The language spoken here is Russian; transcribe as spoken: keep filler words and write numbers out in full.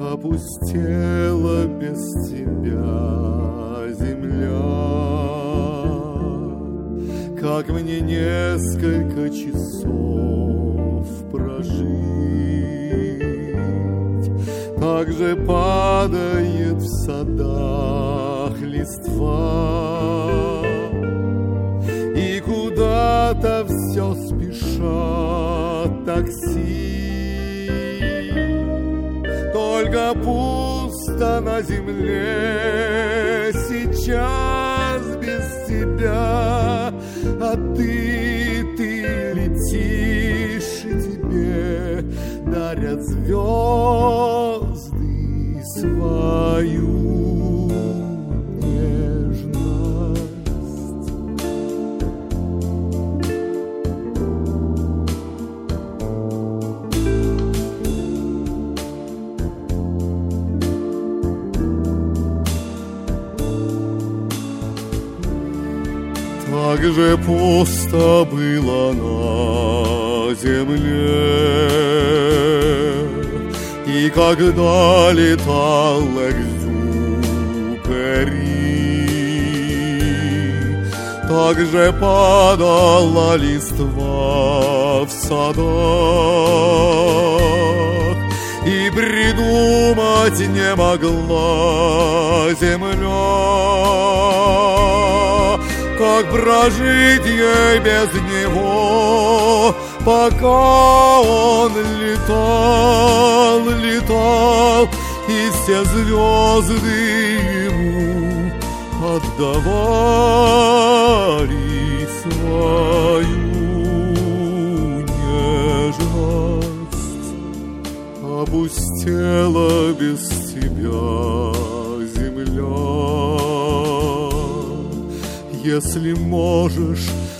опустела без тебя земля. Как мне несколько часов прожить? Так же падает в садах листва, и куда-то все спешат такси. Только пусто на земле сейчас без тебя. А ты, ты летишь, и тебе дарят звезды свою нежность. Так же пусто было на земле, и когда летал Экзюпери, так же падала листва в садах, и придумать не могла земля, как прожить ей без него, пока он летал, летал, и все звезды ему отдавали свою нежность. Опустела без тебя земля. Если можешь,